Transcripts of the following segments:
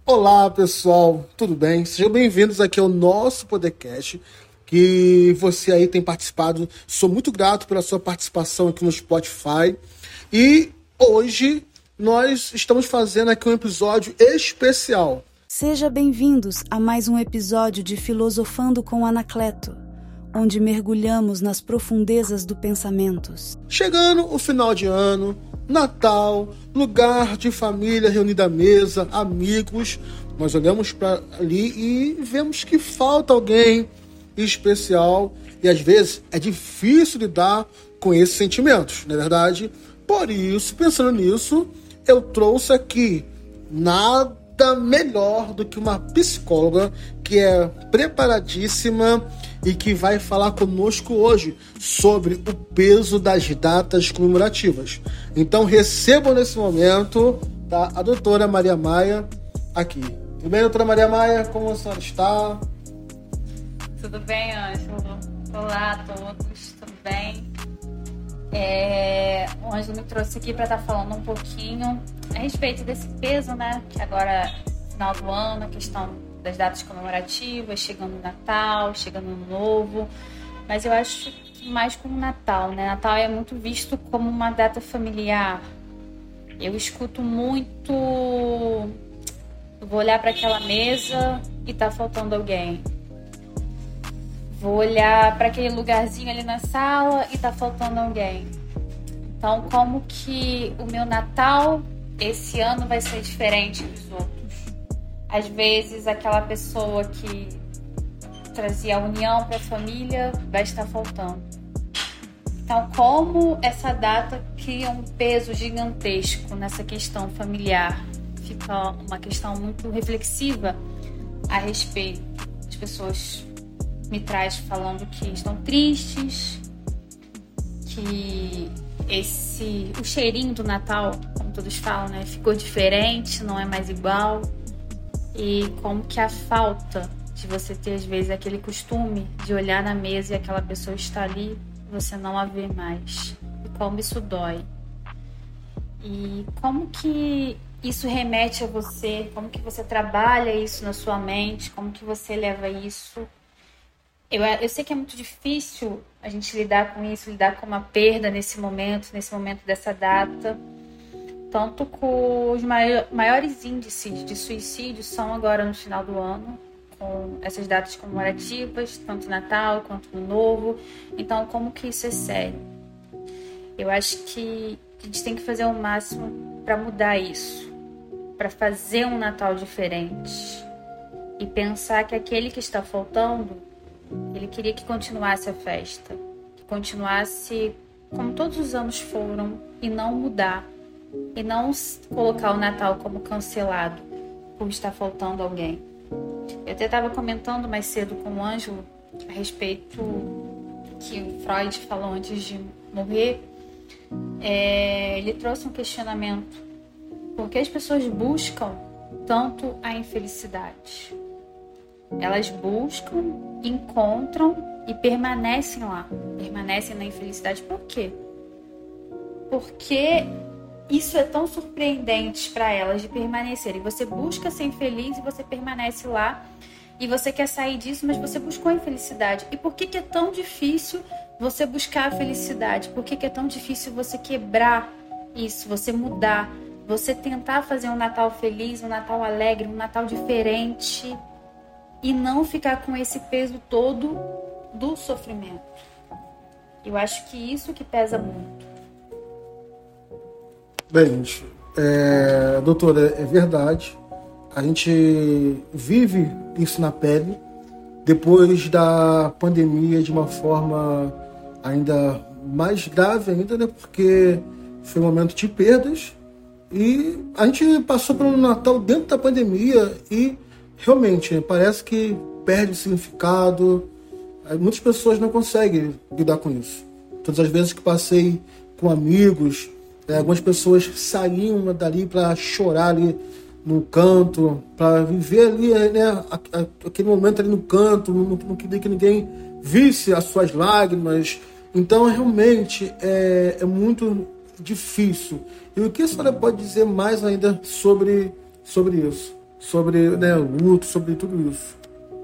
Olá, pessoal, tudo bem? Sejam bem-vindos aqui ao nosso podcast, que você aí tem participado. Sou muito grato pela sua participação aqui no Spotify. E hoje nós estamos fazendo aqui um episódio especial. Sejam bem-vindos a mais um episódio de Filosofando com Anacleto, onde mergulhamos nas profundezas do pensamento. Chegando o final de ano, Natal, lugar de família reunida à mesa, amigos, nós olhamos para ali e vemos que falta alguém especial e às vezes é difícil lidar com esses sentimentos, não é verdade? Por isso, pensando nisso, eu trouxe aqui nada melhor do que uma psicóloga que é preparadíssima e que vai falar conosco hoje sobre o peso das datas comemorativas. Então recebam nesse momento, tá, a doutora Maria Maia aqui. Tudo bem, doutora Maria Maia? Como a senhora está? Tudo bem, Ângelo? Olá a todos, tudo bem? O Ângelo me trouxe aqui para estar falando um pouquinho a respeito desse peso, né? Que agora, final do ano, a questão das datas comemorativas, chegando o Natal, chegando o Ano Novo. Mas eu acho que mais como Natal, né? Natal é muito visto como uma data familiar. Eu escuto muito... Eu vou olhar para aquela mesa e tá faltando alguém. Vou olhar para aquele lugarzinho ali na sala e tá faltando alguém. Então, como que o meu Natal esse ano vai ser diferente dos outros? Às vezes, aquela pessoa que trazia a união para a família vai estar faltando. Então, como essa data cria um peso gigantesco nessa questão familiar? Fica uma questão muito reflexiva a respeito. As pessoas me trazem falando que estão tristes, que o cheirinho do Natal, como todos falam, né, ficou diferente, não é mais igual. E como que a falta de você ter, às vezes, aquele costume de olhar na mesa e aquela pessoa está ali, você não a vê mais. E como isso dói. E como que isso remete a você, como que você trabalha isso na sua mente, como que você leva isso. Eu sei que é muito difícil a gente lidar com isso, lidar com uma perda nesse momento dessa data. Tanto com os maiores índices de suicídio são agora no final do ano, com essas datas comemorativas, tanto Natal quanto Ano Novo. Então, como que isso é sério? Eu acho que a gente tem que fazer o máximo para mudar isso, para fazer um Natal diferente e pensar que aquele que está faltando, ele queria que continuasse a festa, que continuasse como todos os anos foram e não mudar. E não colocar o Natal como cancelado por estar faltando alguém. Eu até estava comentando mais cedo com o Ângelo a respeito que o Freud falou antes de morrer. Ele trouxe um questionamento. Por que as pessoas buscam tanto a infelicidade? Elas buscam, encontram e permanecem lá. Permanecem na infelicidade. Por quê? Porque isso é tão surpreendente para elas de permanecerem. Você busca ser infeliz e você permanece lá. E você quer sair disso, mas você buscou a infelicidade. E por que é tão difícil você buscar a felicidade? Por que é tão difícil você quebrar isso, você mudar? Você tentar fazer um Natal feliz, um Natal alegre, um Natal diferente. E não ficar com esse peso todo do sofrimento. Eu acho que isso que pesa muito. Bem, doutora, é verdade. A gente vive isso na pele depois da pandemia de uma forma ainda mais grave ainda, né? Porque foi um momento de perdas e a gente passou pelo Natal dentro da pandemia e realmente parece que perde o significado. Muitas pessoas não conseguem lidar com isso. Todas as vezes que passei com amigos, algumas pessoas saíam dali para chorar ali no canto, para viver ali, né, aquele momento ali no canto, não queria que ninguém visse as suas lágrimas. Então, realmente, é muito difícil. E o que a senhora pode dizer mais ainda sobre isso? sobre, né, o luto, sobre tudo isso.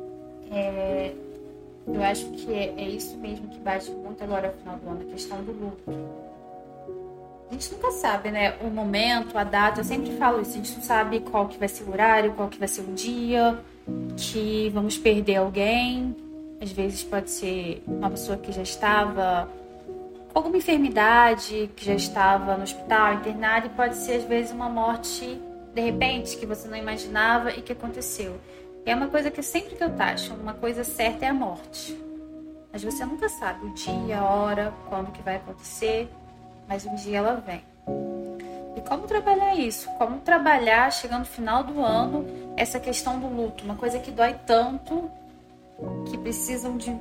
Eu acho que é isso mesmo que bate muito agora no final do ano, a questão do luto. A gente nunca sabe, né, o momento, a data, eu sempre falo isso, a gente não sabe qual que vai ser o horário, qual que vai ser o dia, que vamos perder alguém. Às vezes pode ser uma pessoa que já estava com alguma enfermidade, que já estava no hospital, internada, e pode ser às vezes uma morte de repente, que você não imaginava e que aconteceu. É uma coisa que sempre que eu taxo, uma coisa certa é a morte. Mas você nunca sabe o dia, a hora, quando que vai acontecer, mas um dia ela vem. E como trabalhar isso? Como trabalhar, chegando no final do ano, essa questão do luto? Uma coisa que dói tanto, que precisam de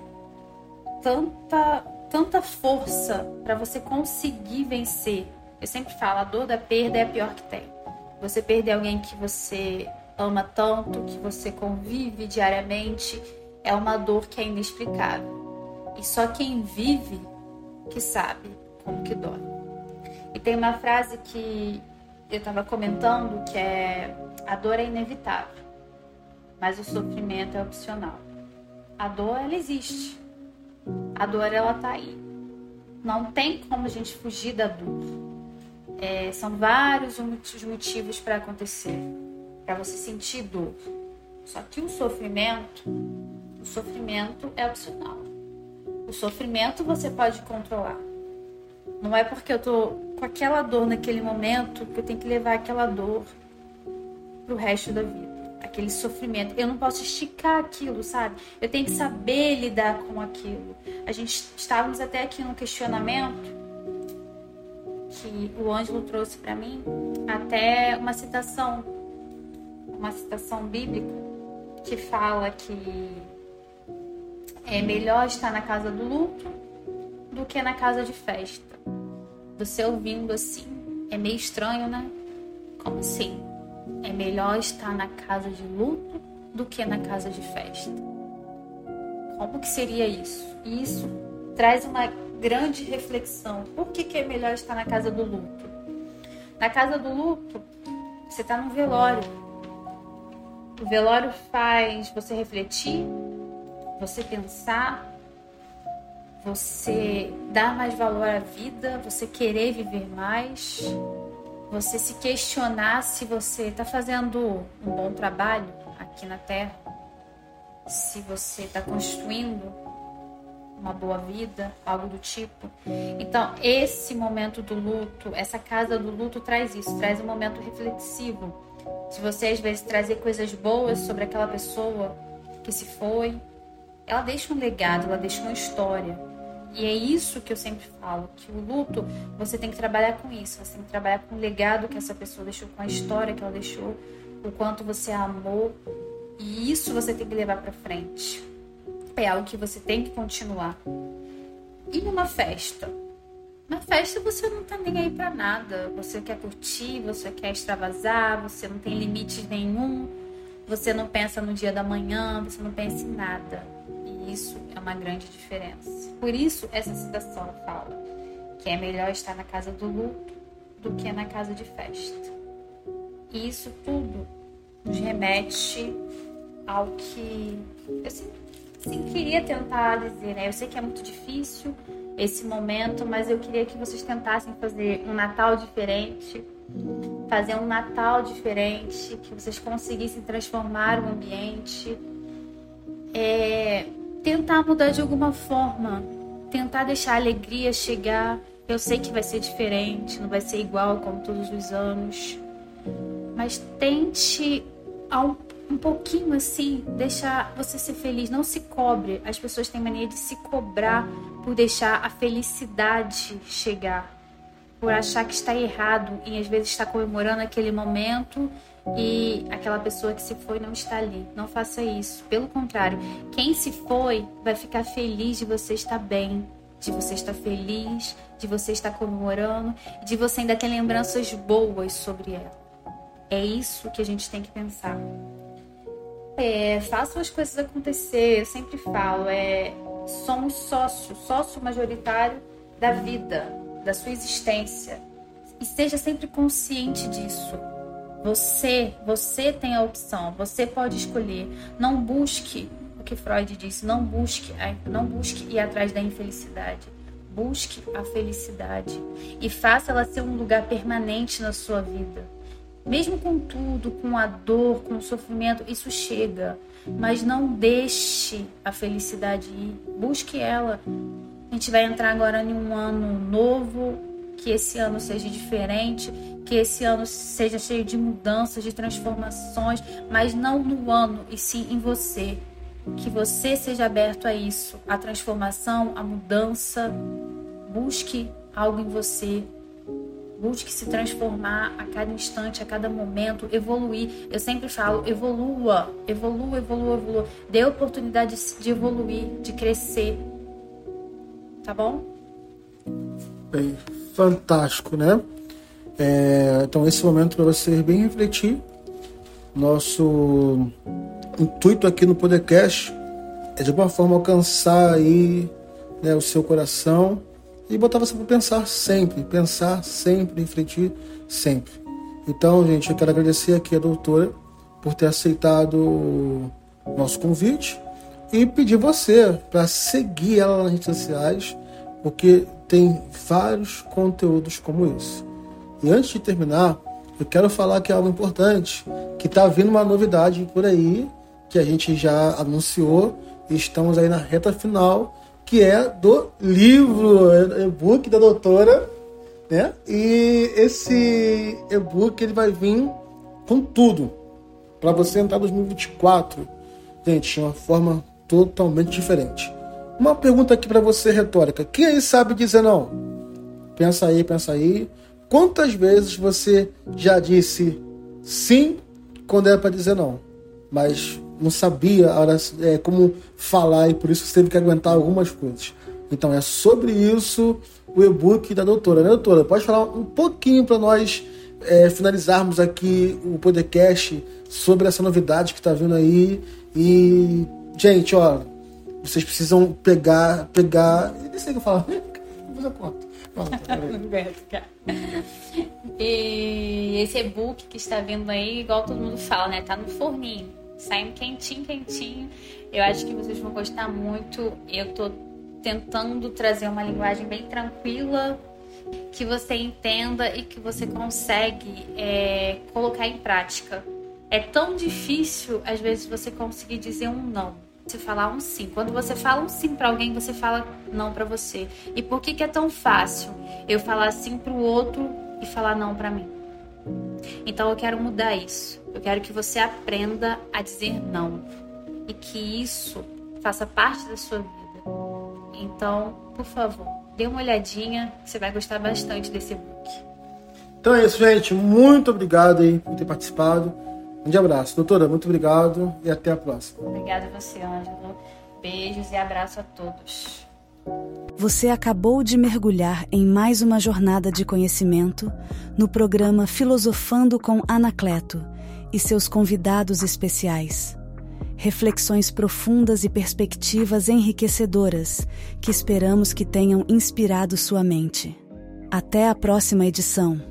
tanta força para você conseguir vencer. Eu sempre falo, a dor da perda é a pior que tem. Você perder alguém que você ama tanto, que você convive diariamente, é uma dor que é inexplicável. E só quem vive que sabe como que dói. E tem uma frase que eu estava comentando, que é: a dor é inevitável, mas o sofrimento é opcional. A dor, ela existe. A dor, ela tá aí. Não tem como a gente fugir da dor. São vários os motivos para acontecer, para você sentir dor. Só que o sofrimento é opcional. O sofrimento você pode controlar. Não é porque eu tô com aquela dor naquele momento que eu tenho que levar aquela dor pro resto da vida. Aquele sofrimento. Eu não posso esticar aquilo, sabe? Eu tenho que saber lidar com aquilo. A gente estávamos até aqui no questionamento que o Ângelo trouxe para mim, até uma citação bíblica que fala que é melhor estar na casa do luto do que na casa de festa. Você ouvindo assim, é meio estranho, né? Como assim? É melhor estar na casa de luto do que na casa de festa. Como que seria isso? E isso traz uma grande reflexão. Por que é melhor estar na casa do luto? Na casa do luto, você está num velório. O velório faz você refletir, você pensar, você dar mais valor à vida, você querer viver mais, você se questionar se você está fazendo um bom trabalho aqui na Terra, se você está construindo uma boa vida, algo do tipo. Então, esse momento do luto, essa casa do luto traz isso, traz um momento reflexivo. Se você às vezes trazer coisas boas sobre aquela pessoa que se foi, ela deixa um legado, ela deixa uma história. E é isso que eu sempre falo, que o luto, você tem que trabalhar com isso, você tem que trabalhar com o legado que essa pessoa deixou, com a história que ela deixou, o quanto você a amou, e isso você tem que levar pra frente. É algo que você tem que continuar. E numa festa? Na festa você não tá nem aí pra nada. Você quer curtir, você quer extravasar, você não tem limite nenhum. Você não pensa no dia da manhã, você não pensa em nada. E isso é uma grande diferença. Por isso essa citação fala que é melhor estar na casa do luto do que na casa de festa. E isso tudo nos remete ao que eu sempre queria tentar dizer, né? Eu sei que é muito difícil esse momento, mas eu queria que vocês tentassem fazer um Natal diferente, que vocês conseguissem transformar o ambiente, tentar mudar de alguma forma, tentar deixar a alegria chegar. Eu sei que vai ser diferente, não vai ser igual como todos os anos, mas tente um pouquinho assim, deixar você ser feliz, não se cobre. As pessoas têm mania de se cobrar por deixar a felicidade chegar, por achar que está errado em às vezes estar comemorando aquele momento e aquela pessoa que se foi não está ali. Não faça isso, pelo contrário, quem se foi vai ficar feliz de você estar bem, de você estar feliz, de você estar comemorando, de você ainda ter lembranças boas sobre ela. É isso que a gente tem que pensar. Façam as coisas acontecer. Eu sempre falo, somos sócio majoritário da vida, da sua existência. E seja sempre consciente disso. Você tem a opção, você pode escolher. Não busque o que Freud disse, não busque ir atrás da infelicidade. Busque a felicidade e faça ela ser um lugar permanente na sua vida. Mesmo com tudo, com a dor, com o sofrimento, isso chega. Mas não deixe a felicidade ir. Busque ela. A gente vai entrar agora em um ano novo, que esse ano seja diferente, que esse ano seja cheio de mudanças, de transformações, mas não no ano, e sim em você. Que você seja aberto a isso, a transformação, a mudança. Busque algo em você. Busque se transformar a cada instante, a cada momento, evoluir. Eu sempre falo, evolua. Dê a oportunidade de evoluir, de crescer. Tá bom? Bem, fantástico, né? Então, esse momento para você bem refletir. Nosso intuito aqui no podcast é de alguma forma alcançar aí, né, o seu coração e botar você para pensar sempre, refletir sempre. Então, gente, eu quero agradecer aqui a doutora por ter aceitado o nosso convite e pedir você para seguir ela nas redes sociais, porque tem vários conteúdos como esse. E antes de terminar, eu quero falar que é algo importante, que está vindo uma novidade por aí, que a gente já anunciou, e estamos aí na reta final, que é do livro, e-book da doutora, né? E esse e-book ele vai vir com tudo, para você entrar em 2024, gente, de uma forma totalmente diferente. Uma pergunta aqui para você retórica, quem aí sabe dizer não? Pensa aí. Quantas vezes você já disse sim quando era para dizer não, mas não sabia como falar e por isso você teve que aguentar algumas coisas? Então é sobre isso o e-book da doutora, né, doutora? Pode falar um pouquinho para nós finalizarmos aqui o podcast sobre essa novidade que está vindo aí. E, gente, ó, vocês precisam pegar, nem sei o que eu falo, depois eu conto. E esse e-book que está vindo aí, igual todo mundo fala, né? Tá no forninho, saindo quentinho. Eu acho que vocês vão gostar muito. Eu tô tentando trazer uma linguagem bem tranquila, que você entenda e que você consegue colocar em prática. É tão difícil, às vezes, você conseguir dizer um não. Você falar um sim. Quando você fala um sim para alguém, você fala não para você. E por que é tão fácil eu falar sim para o outro e falar não para mim? Então eu quero mudar isso. Eu quero que você aprenda a dizer não. E que isso faça parte da sua vida. Então, por favor, dê uma olhadinha, que você vai gostar bastante desse e-book. Então é isso, gente. Muito obrigado aí por ter participado. Um abraço. Doutora, muito obrigado e até a próxima. Obrigada a você, Ângelo. Beijos e abraço a todos. Você acabou de mergulhar em mais uma jornada de conhecimento no programa Filosofando com Anacleto e seus convidados especiais. Reflexões profundas e perspectivas enriquecedoras que esperamos que tenham inspirado sua mente. Até a próxima edição.